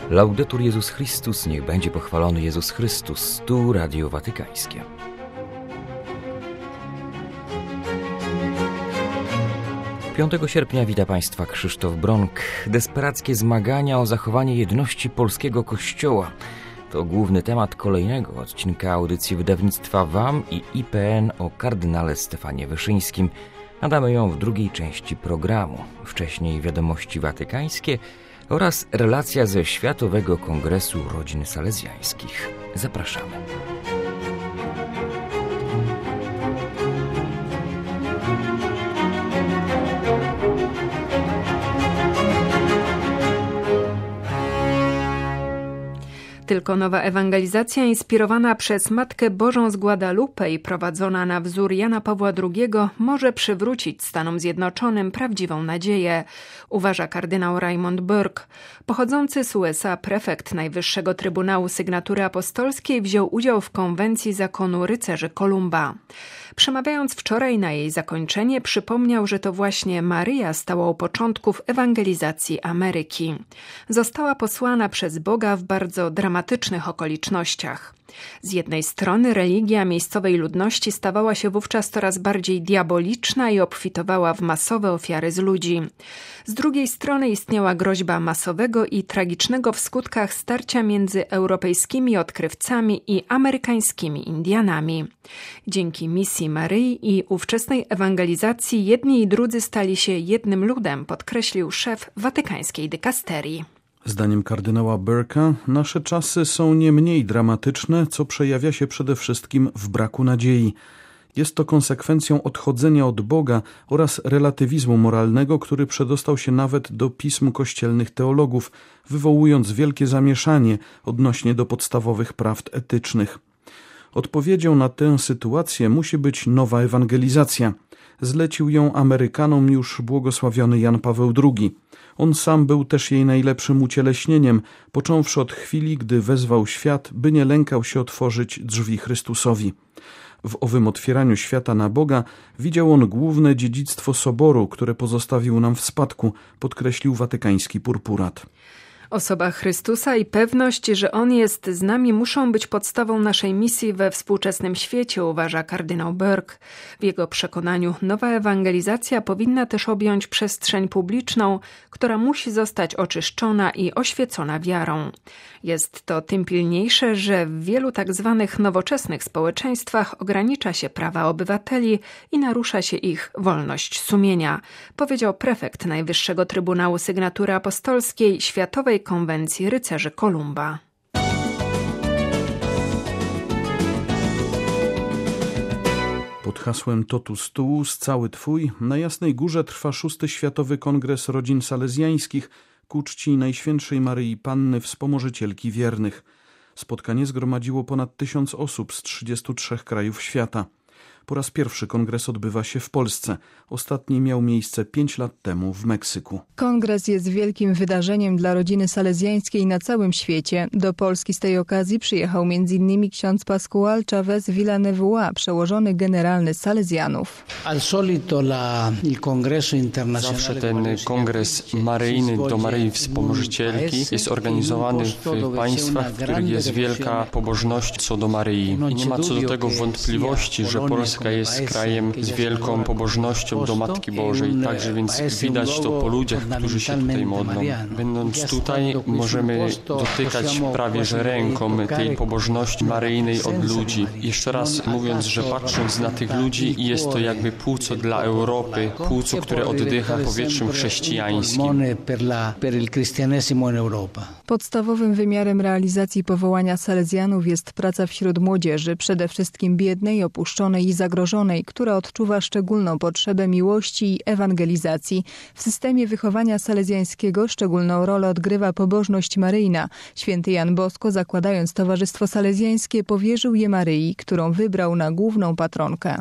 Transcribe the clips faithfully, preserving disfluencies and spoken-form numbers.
Laudetur Jezus Chrystus, niech będzie pochwalony Jezus Chrystus, tu Radio Watykańskie. piątego sierpnia wita Państwa Krzysztof Bronk. Desperackie zmagania o zachowanie jedności polskiego Kościoła to główny temat kolejnego odcinka audycji wydawnictwa W A M i I P N o kardynale Stefanie Wyszyńskim. Nadamy ją w drugiej części programu. Wcześniej wiadomości watykańskie oraz relacja ze Światowego Kongresu Rodzin Salezjańskich. Zapraszamy. Tylko nowa ewangelizacja inspirowana przez Matkę Bożą z Guadalupe i prowadzona na wzór Jana Pawła drugiego może przywrócić Stanom Zjednoczonym prawdziwą nadzieję, uważa kardynał Raymond Burke. Pochodzący z U S A prefekt Najwyższego Trybunału Sygnatury Apostolskiej wziął udział w konwencji zakonu rycerzy Kolumba. Przemawiając wczoraj na jej zakończenie, przypomniał, że to właśnie Maryja stała u początków ewangelizacji Ameryki. Została posłana przez Boga w bardzo dramatycznych okolicznościach. Z jednej strony religia miejscowej ludności stawała się wówczas coraz bardziej diaboliczna i obfitowała w masowe ofiary z ludzi. Z drugiej strony istniała groźba masowego i tragicznego w skutkach starcia między europejskimi odkrywcami i amerykańskimi Indianami. Dzięki misji Maryi i ówczesnej ewangelizacji jedni i drudzy stali się jednym ludem, podkreślił szef watykańskiej dykasterii. Zdaniem kardynała Burke'a nasze czasy są nie mniej dramatyczne, co przejawia się przede wszystkim w braku nadziei. Jest to konsekwencją odchodzenia od Boga oraz relatywizmu moralnego, który przedostał się nawet do pism kościelnych teologów, wywołując wielkie zamieszanie odnośnie do podstawowych prawd etycznych. Odpowiedzią na tę sytuację musi być nowa ewangelizacja. Zlecił ją Amerykanom już błogosławiony Jan Paweł drugi. On sam był też jej najlepszym ucieleśnieniem, począwszy od chwili, gdy wezwał świat, by nie lękał się otworzyć drzwi Chrystusowi. W owym otwieraniu świata na Boga widział on główne dziedzictwo Soboru, które pozostawił nam w spadku, podkreślił watykański purpurat. Osoba Chrystusa i pewność, że On jest z nami, muszą być podstawą naszej misji we współczesnym świecie, uważa kardynał Burke. W jego przekonaniu nowa ewangelizacja powinna też objąć przestrzeń publiczną, która musi zostać oczyszczona i oświecona wiarą. Jest to tym pilniejsze, że w wielu tak zwanych nowoczesnych społeczeństwach ogranicza się prawa obywateli i narusza się ich wolność sumienia, powiedział prefekt Najwyższego Trybunału Sygnatury Apostolskiej Światowej Konwencji Rycerzy Kolumba. Pod hasłem Totus Tuus, cały Twój, na Jasnej Górze trwa szósty Światowy Kongres Rodzin Salezjańskich ku czci Najświętszej Maryi Panny, Wspomożycielki Wiernych. Spotkanie zgromadziło ponad tysiąc osób z trzydziestu trzech krajów świata. Po raz pierwszy kongres odbywa się w Polsce. Ostatni miał miejsce pięć lat temu w Meksyku. Kongres jest wielkim wydarzeniem dla rodziny salezjańskiej na całym świecie. Do Polski z tej okazji przyjechał między innymi ksiądz Pascual Chavez Villanueva, przełożony generalny Salezjanów. Zawsze ten kongres maryjny do Maryi Wspomożycielki jest organizowany w państwach, w których jest wielka pobożność co do Maryi. I nie ma co do tego wątpliwości, że Polska jest krajem z wielką pobożnością do Matki Bożej, także więc widać to po ludziach, którzy się tutaj modlą. Będąc tutaj, możemy dotykać prawie że ręką tej pobożności maryjnej od ludzi. Jeszcze raz mówiąc, że patrząc na tych ludzi, jest to jakby płuco dla Europy, płuco, które oddycha powietrzem chrześcijańskim. Podstawowym wymiarem realizacji powołania Salezjanów jest praca wśród młodzieży, przede wszystkim biednej, opuszczonej i zagrożonej, która odczuwa szczególną potrzebę miłości i ewangelizacji. W systemie wychowania salezjańskiego szczególną rolę odgrywa pobożność maryjna. Święty Jan Bosko, zakładając Towarzystwo Salezjańskie, powierzył je Maryi, którą wybrał na główną patronkę.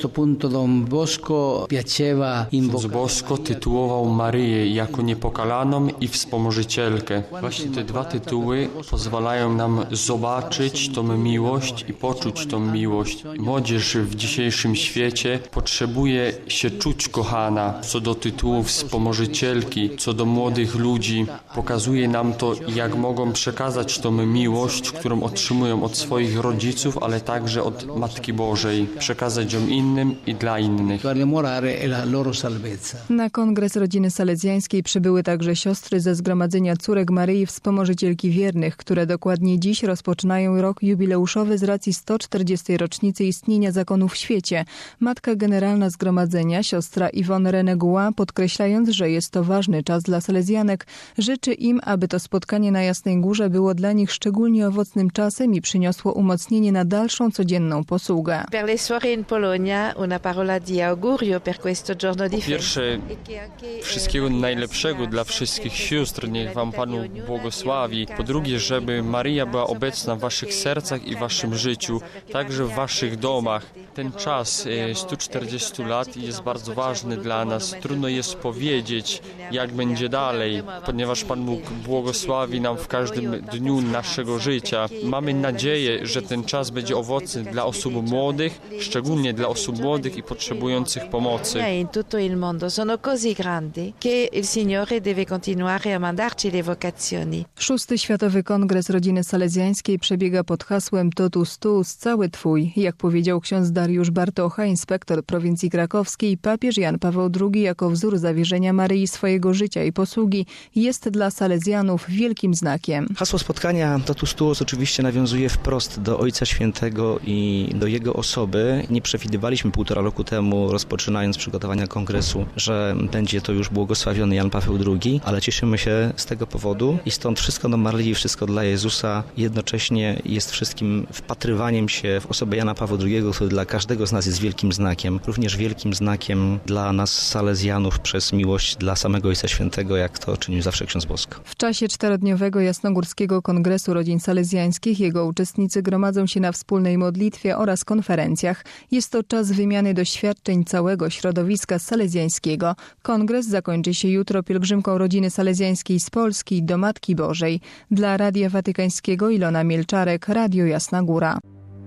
Ksiądz Bosko tytułował Maryję jako niepokalaną i wspomożycielkę. Właśnie te dwa tytuły pozwalają nam zobaczyć tą miłość i poczuć tą miłość. Młodzież w dzisiejszym dzisiejszym świecie potrzebuje się czuć kochana. Co do tytułów wspomożycielki, co do młodych ludzi, pokazuje nam to, jak mogą przekazać tą miłość, którą otrzymują od swoich rodziców, ale także od Matki Bożej. Przekazać ją innym i dla innych. Na kongres rodziny salezjańskiej przybyły także siostry ze Zgromadzenia Córek Maryi Wspomożycielki Wiernych, które dokładnie dziś rozpoczynają rok jubileuszowy z racji sto czterdziestej rocznicy istnienia zakonu w świecie. Matka generalna Zgromadzenia, siostra Yvonne Renegua, podkreślając, że jest to ważny czas dla salezjanek, życzy im, aby to spotkanie na Jasnej Górze było dla nich szczególnie owocnym czasem i przyniosło umocnienie na dalszą codzienną posługę. Po pierwsze, wszystkiego najlepszego dla wszystkich sióstr, niech wam Panu błogosławi. Po drugie, żeby Maryja była obecna w waszych sercach i w waszym życiu, także w waszych domach. Ten czas stu czterdziestu lat jest bardzo ważny dla nas. Trudno jest powiedzieć, jak będzie dalej, ponieważ Pan Bóg błogosławi nam w każdym dniu naszego życia. Mamy nadzieję, że ten czas będzie owocny dla osób młodych, szczególnie dla osób młodych i potrzebujących pomocy. Szósty Światowy Kongres Rodziny Salezjańskiej przebiega pod hasłem Totus Tuus, cały Twój. Jak powiedział ksiądz Dariusz Bartocha, inspektor prowincji krakowskiej, papież Jan Paweł drugi jako wzór zawierzenia Maryi swojego życia i posługi jest dla salezjanów wielkim znakiem. Hasło spotkania Totus Tuus oczywiście nawiązuje wprost do Ojca Świętego i do jego osoby. Nie przewidywaliśmy półtora roku temu, rozpoczynając przygotowania kongresu, że będzie to już błogosławiony Jan Paweł drugi, ale cieszymy się z tego powodu i stąd wszystko do Maryi, wszystko dla Jezusa jednocześnie jest wszystkim wpatrywaniem się w osobę Jana Pawła drugiego, który dla każdego z nas jest wielkim znakiem, również wielkim znakiem dla nas salezjanów przez miłość dla samego Ojca Świętego, jak to czynił zawsze ksiądz Bosko. W czasie czterodniowego Jasnogórskiego Kongresu Rodzin Salezjańskich jego uczestnicy gromadzą się na wspólnej modlitwie oraz konferencjach. Jest to czas wymiany doświadczeń całego środowiska salezjańskiego. Kongres zakończy się jutro pielgrzymką Rodziny Salezjańskiej z Polski do Matki Bożej. Dla Radia Watykańskiego Ilona Mielczarek, Radio Jasna Góra.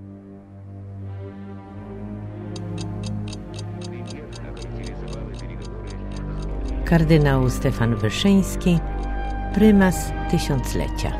Kardynał Stefan Wyszyński, prymas tysiąclecia.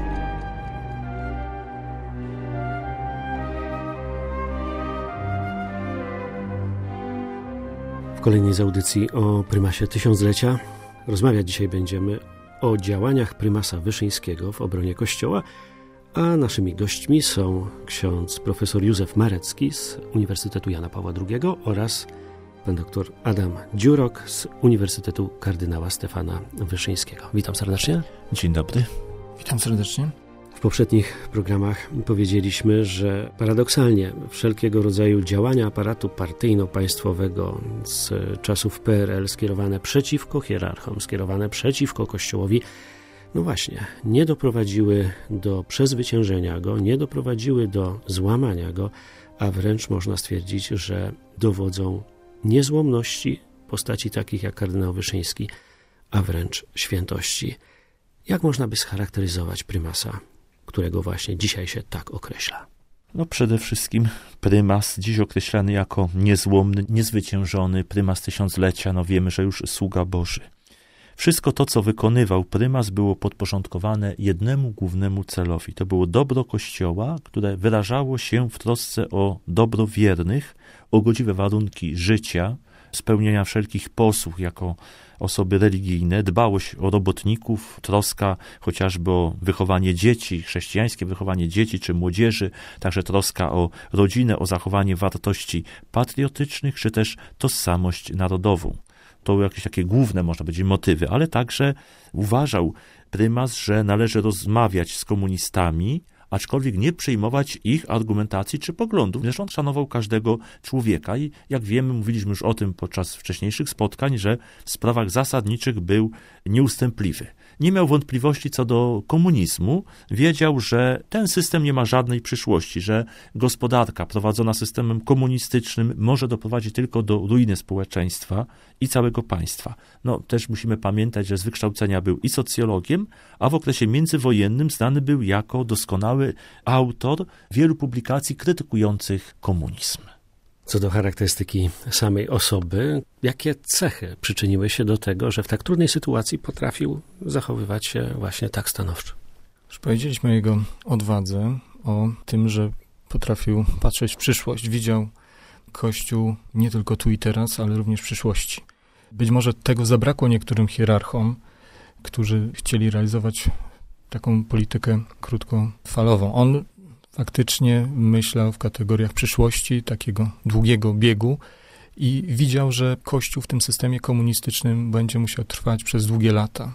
W kolejnej z audycji o prymasie tysiąclecia rozmawiać dzisiaj będziemy o działaniach prymasa Wyszyńskiego w obronie Kościoła, a naszymi gośćmi są ksiądz profesor Józef Marecki z Uniwersytetu Jana Pawła drugiego oraz pan doktor Adam Dziurok z Uniwersytetu Kardynała Stefana Wyszyńskiego. Witam serdecznie. Dzień dobry. Witam serdecznie. W poprzednich programach powiedzieliśmy, że paradoksalnie wszelkiego rodzaju działania aparatu partyjno-państwowego z czasów P R L skierowane przeciwko hierarchom, skierowane przeciwko Kościołowi, no właśnie, nie doprowadziły do przezwyciężenia go, nie doprowadziły do złamania go, a wręcz można stwierdzić, że dowodzą niezłomności postaci takich jak kardynał Wyszyński, a wręcz świętości. Jak można by scharakteryzować prymasa, którego właśnie dzisiaj się tak określa? No przede wszystkim prymas, dziś określany jako niezłomny, niezwyciężony prymas tysiąclecia, no wiemy, że już sługa Boży. Wszystko to, co wykonywał prymas, było podporządkowane jednemu głównemu celowi. To było dobro Kościoła, które wyrażało się w trosce o dobro wiernych, o godziwe warunki życia, spełnienia wszelkich posług jako osoby religijne, dbałość o robotników, troska chociażby o wychowanie dzieci, chrześcijańskie wychowanie dzieci czy młodzieży, także troska o rodzinę, o zachowanie wartości patriotycznych, czy też tożsamość narodową. To jakieś takie główne, można powiedzieć, motywy, ale także uważał prymas, że należy rozmawiać z komunistami, aczkolwiek nie przyjmować ich argumentacji czy poglądów. Zresztą on szanował każdego człowieka i jak wiemy, mówiliśmy już o tym podczas wcześniejszych spotkań, że w sprawach zasadniczych był nieustępliwy. Nie miał wątpliwości co do komunizmu, wiedział, że ten system nie ma żadnej przyszłości, że gospodarka prowadzona systemem komunistycznym może doprowadzić tylko do ruiny społeczeństwa i całego państwa. No też musimy pamiętać, że z wykształcenia był i socjologiem, a w okresie międzywojennym znany był jako doskonały autor wielu publikacji krytykujących komunizm. Co do charakterystyki samej osoby, jakie cechy przyczyniły się do tego, że w tak trudnej sytuacji potrafił zachowywać się właśnie tak stanowczo? Już powiedzieliśmy o jego odwadze, o tym, że potrafił patrzeć w przyszłość. Widział Kościół nie tylko tu i teraz, ale również w przyszłości. Być może tego zabrakło niektórym hierarchom, którzy chcieli realizować taką politykę krótkofalową. On faktycznie myślał w kategoriach przyszłości, takiego długiego biegu i widział, że Kościół w tym systemie komunistycznym będzie musiał trwać przez długie lata.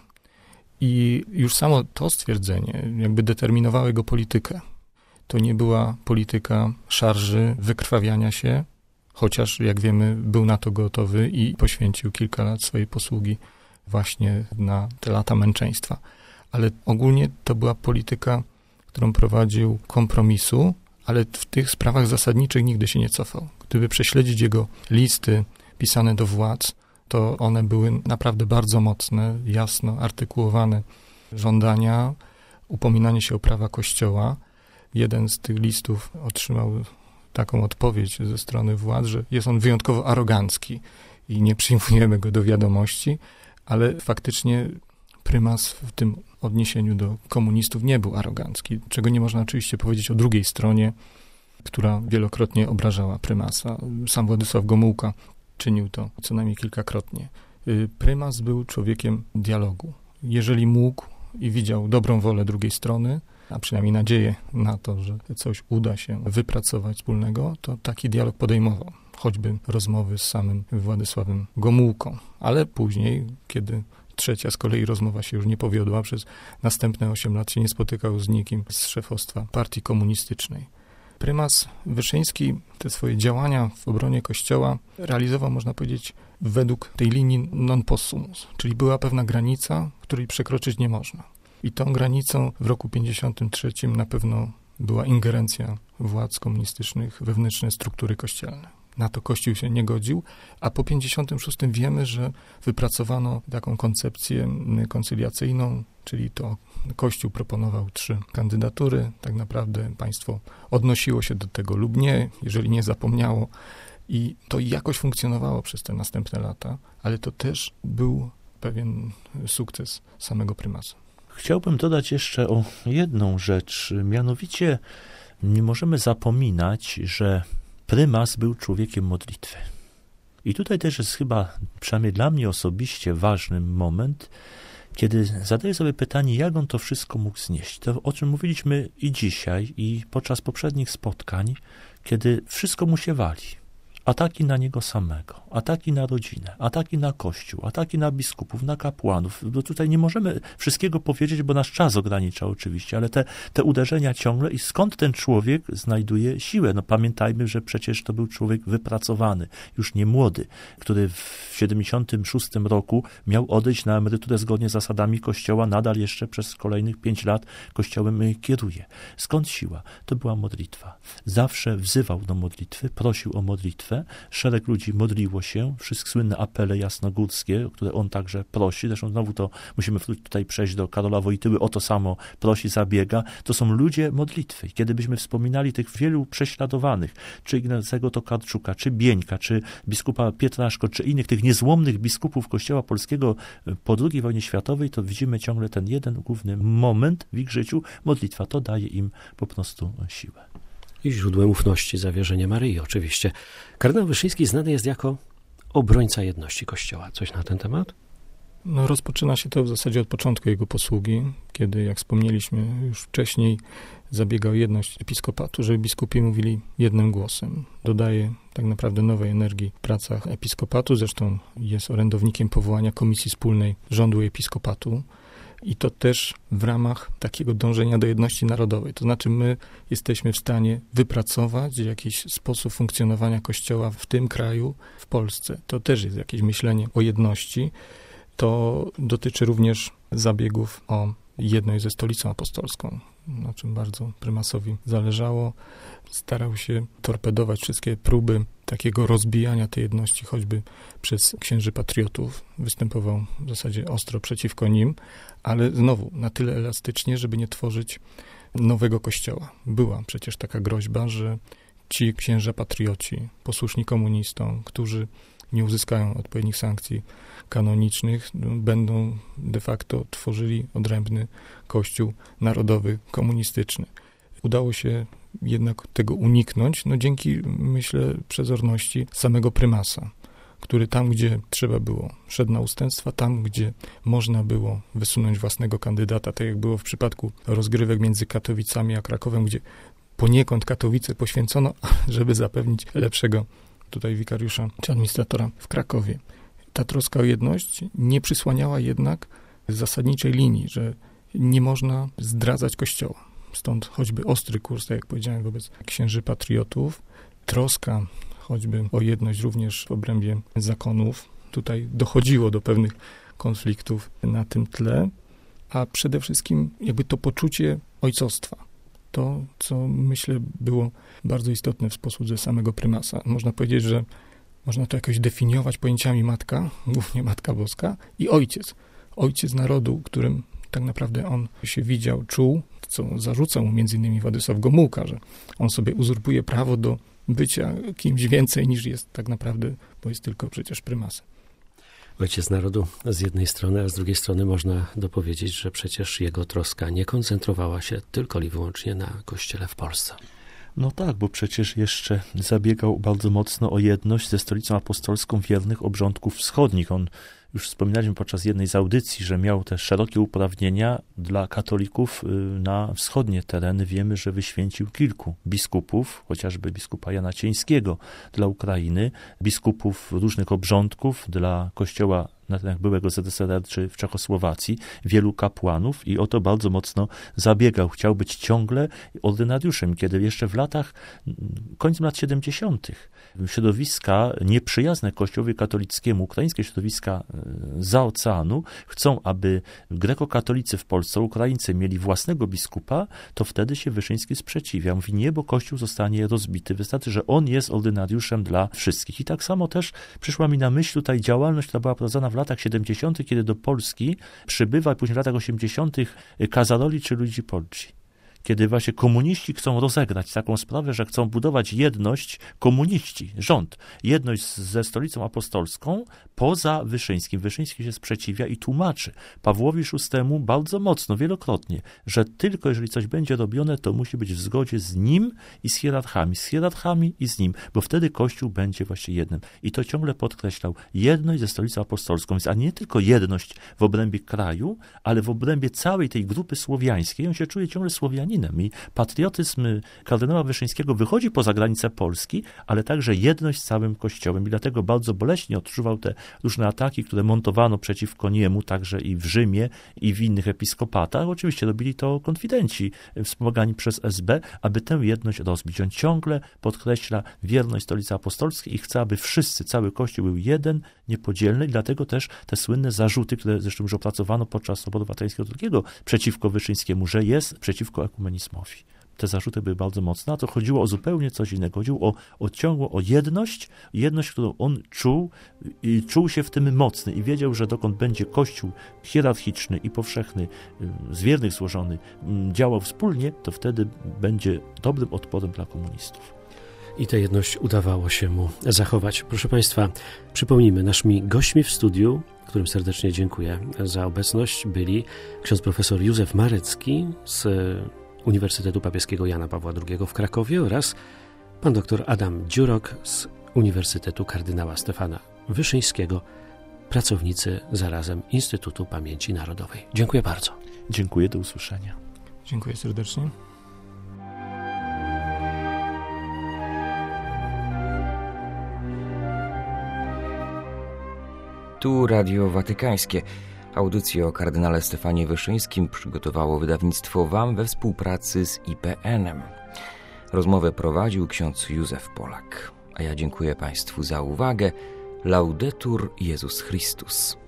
I już samo to stwierdzenie jakby determinowało jego politykę. To nie była polityka szarży, wykrwawiania się, chociaż, jak wiemy, był na to gotowy i poświęcił kilka lat swojej posługi właśnie na te lata męczeństwa. Ale ogólnie to była polityka, którą prowadził, kompromisu, ale w tych sprawach zasadniczych nigdy się nie cofał. Gdyby prześledzić jego listy pisane do władz, to one były naprawdę bardzo mocne, jasno artykułowane żądania, upominanie się o prawa Kościoła. Jeden z tych listów otrzymał taką odpowiedź ze strony władz, że jest on wyjątkowo arogancki i nie przyjmujemy go do wiadomości, ale faktycznie prymas w tym odniesieniu do komunistów nie był arogancki, czego nie można oczywiście powiedzieć o drugiej stronie, która wielokrotnie obrażała prymasa. Sam Władysław Gomułka czynił to co najmniej kilkakrotnie. Prymas był człowiekiem dialogu. Jeżeli mógł i widział dobrą wolę drugiej strony, a przynajmniej nadzieję na to, że coś uda się wypracować wspólnego, to taki dialog podejmował. Choćby rozmowy z samym Władysławem Gomułką. Ale później, kiedy trzecia z kolei rozmowa się już nie powiodła, przez następne osiem lat się nie spotykał z nikim z szefostwa partii komunistycznej. Prymas Wyszyński te swoje działania w obronie Kościoła realizował, można powiedzieć, według tej linii non possumus, czyli była pewna granica, której przekroczyć nie można. I tą granicą w roku pięćdziesiątym trzecim na pewno była ingerencja władz komunistycznych we wewnętrzne struktury kościelne. Na to Kościół się nie godził, a po pięćdziesiątym szóstym wiemy, że wypracowano taką koncepcję koncyliacyjną, czyli to Kościół proponował trzy kandydatury. Tak naprawdę państwo odnosiło się do tego lub nie, jeżeli nie zapomniało. I to jakoś funkcjonowało przez te następne lata, ale to też był pewien sukces samego prymasa. Chciałbym dodać jeszcze o jedną rzecz, mianowicie nie możemy zapominać, że prymas był człowiekiem modlitwy. I tutaj też jest chyba, przynajmniej dla mnie osobiście, ważny moment, kiedy zadaję sobie pytanie, jak on to wszystko mógł znieść. To, o czym mówiliśmy i dzisiaj, i podczas poprzednich spotkań, kiedy wszystko mu się wali. Ataki na niego samego, ataki na rodzinę, ataki na Kościół, ataki na biskupów, na kapłanów. Bo tutaj nie możemy wszystkiego powiedzieć, bo nasz czas ogranicza oczywiście, ale te, te uderzenia ciągle i skąd ten człowiek znajduje siłę? No pamiętajmy, że przecież to był człowiek wypracowany, już nie młody, który w siedemdziesiątym szóstym roku miał odejść na emeryturę zgodnie z zasadami Kościoła, nadal jeszcze przez kolejnych pięć lat Kościołem kieruje. Skąd siła? To była modlitwa. Zawsze wzywał do modlitwy, prosił o modlitwę. Szereg ludzi modliło się, wszystkie słynne apele jasnogórskie, o które on także prosi, zresztą znowu to musimy tutaj przejść do Karola Wojtyły, o to samo prosi, zabiega, to są ludzie modlitwy. Kiedy byśmy wspominali tych wielu prześladowanych, czy Ignacego Tokarczuka, czy Bieńka, czy biskupa Pietraszko, czy innych tych niezłomnych biskupów Kościoła Polskiego po drugiej wojnie światowej, to widzimy ciągle ten jeden główny moment w ich życiu, modlitwa, to daje im po prostu siłę. I źródłem ufności zawierzenie Maryi oczywiście. Kardynał Wyszyński znany jest jako obrońca jedności Kościoła. Coś na ten temat? No, rozpoczyna się to w zasadzie od początku jego posługi, kiedy, jak wspomnieliśmy już wcześniej, zabiegał o jedność episkopatu, żeby biskupi mówili jednym głosem. Dodaje tak naprawdę nowej energii w pracach episkopatu, zresztą jest orędownikiem powołania Komisji Wspólnej Rządu i Episkopatu. I to też w ramach takiego dążenia do jedności narodowej. To znaczy my jesteśmy w stanie wypracować jakiś sposób funkcjonowania Kościoła w tym kraju, w Polsce. To też jest jakieś myślenie o jedności. To dotyczy również zabiegów o jedność ze Stolicą Apostolską, na czym bardzo prymasowi zależało. Starał się torpedować wszystkie próby takiego rozbijania tej jedności, choćby przez księży patriotów. Występował w zasadzie ostro przeciwko nim, ale znowu na tyle elastycznie, żeby nie tworzyć nowego kościoła. Była przecież taka groźba, że ci księża patrioci, posłuszni komunistom, którzy nie uzyskają odpowiednich sankcji kanonicznych, będą de facto tworzyli odrębny Kościół narodowy, komunistyczny. Udało się jednak tego uniknąć, no dzięki, myślę, przezorności samego prymasa, który tam, gdzie trzeba było, szedł na ustępstwa, tam, gdzie można było wysunąć własnego kandydata, tak jak było w przypadku rozgrywek między Katowicami a Krakowem, gdzie poniekąd Katowice poświęcono, żeby zapewnić lepszego tutaj wikariusza czy administratora w Krakowie. Ta troska o jedność nie przysłaniała jednak zasadniczej linii, że nie można zdradzać Kościoła. Stąd choćby ostry kurs, tak jak powiedziałem, wobec księży patriotów, troska choćby o jedność również w obrębie zakonów. Tutaj dochodziło do pewnych konfliktów na tym tle, a przede wszystkim jakby to poczucie ojcostwa. To, co myślę było bardzo istotne w posłudze samego prymasa. Można powiedzieć, że można to jakoś definiować pojęciami matka, głównie Matka Boska i ojciec. Ojciec narodu, którym tak naprawdę on się widział, czuł, co zarzucał mu między innymi Władysław Gomułka, że on sobie uzurpuje prawo do bycia kimś więcej niż jest tak naprawdę, bo jest tylko przecież prymasem. Ojciec narodu z jednej strony, a z drugiej strony można dopowiedzieć, że przecież jego troska nie koncentrowała się tylko i wyłącznie na Kościele w Polsce. No tak, bo przecież jeszcze zabiegał bardzo mocno o jedność ze Stolicą Apostolską wiernych obrządków wschodnich. On, już wspominaliśmy podczas jednej z audycji, że miał te szerokie uprawnienia dla katolików na wschodnie tereny. Wiemy, że wyświęcił kilku biskupów, chociażby biskupa Jana Cieńskiego dla Ukrainy, biskupów różnych obrządków dla kościoła na terenach byłego Z S R R czy w Czechosłowacji, wielu kapłanów i o to bardzo mocno zabiegał. Chciał być ciągle ordynariuszem, kiedy jeszcze w latach, końcem lat siedemdziesiątych środowiska nieprzyjazne Kościołowi katolickiemu, ukraińskie środowiska zza oceanu chcą, aby grekokatolicy w Polsce, Ukraińcy mieli własnego biskupa, to wtedy się Wyszyński sprzeciwia. Mówi nie, bo Kościół zostanie rozbity. Wystarczy, że on jest ordynariuszem dla wszystkich. I tak samo też przyszła mi na myśl tutaj działalność, która była prowadzona w latach siedemdziesiątych, kiedy do Polski przybywa, i później w latach osiemdziesiątych Casaroli czy Luigi Polci. Kiedy właśnie komuniści chcą rozegrać taką sprawę, że chcą budować jedność, komuniści, rząd, jedność ze Stolicą Apostolską poza Wyszyńskim. Wyszyński się sprzeciwia i tłumaczy Pawłowi szóstemu bardzo mocno, wielokrotnie, że tylko jeżeli coś będzie robione, to musi być w zgodzie z nim i z hierarchami, z hierarchami i z nim, bo wtedy Kościół będzie właśnie jednym. I to ciągle podkreślał, jedność ze Stolicą Apostolską, a nie tylko jedność w obrębie kraju, ale w obrębie całej tej grupy słowiańskiej. On się czuje ciągle Słowianinem. I patriotyzm kardynała Wyszyńskiego wychodzi poza granice Polski, ale także jedność z całym Kościołem. I dlatego bardzo boleśnie odczuwał te różne ataki, które montowano przeciwko niemu, także i w Rzymie, i w innych episkopatach. Oczywiście robili to konfidenci wspomagani przez S B, aby tę jedność rozbić. On ciągle podkreśla wierność Stolicy Apostolskiej i chce, aby wszyscy, cały Kościół był jeden, niepodzielny. I dlatego też te słynne zarzuty, które zresztą już opracowano podczas Soboru Watykańskiego drugiego przeciwko Wyszyńskiemu, że jest przeciwko ekumenizmowi. Te zarzuty były bardzo mocne, a to chodziło o zupełnie coś innego. Chodziło o, o ciągłą, o jedność, jedność, którą on czuł i czuł się w tym mocny i wiedział, że dokąd będzie Kościół hierarchiczny i powszechny, z wiernych złożony, działał wspólnie, to wtedy będzie dobrym odporem dla komunistów. I tę jedność udawało się mu zachować. Proszę Państwa, przypomnijmy, naszymi gośćmi w studiu, którym serdecznie dziękuję za obecność, byli ksiądz profesor Józef Marecki z Uniwersytetu Papieskiego Jana Pawła drugiego w Krakowie oraz pan dr Adam Dziurok z Uniwersytetu Kardynała Stefana Wyszyńskiego, pracownicy zarazem Instytutu Pamięci Narodowej. Dziękuję bardzo. Dziękuję, do usłyszenia. Dziękuję serdecznie. Tu Radio Watykańskie. Audycję o kardynale Stefanie Wyszyńskim przygotowało wydawnictwo W A M we współpracy z I P N-em. Rozmowę prowadził ksiądz Józef Polak. A ja dziękuję Państwu za uwagę. Laudetur Jezus Chrystus.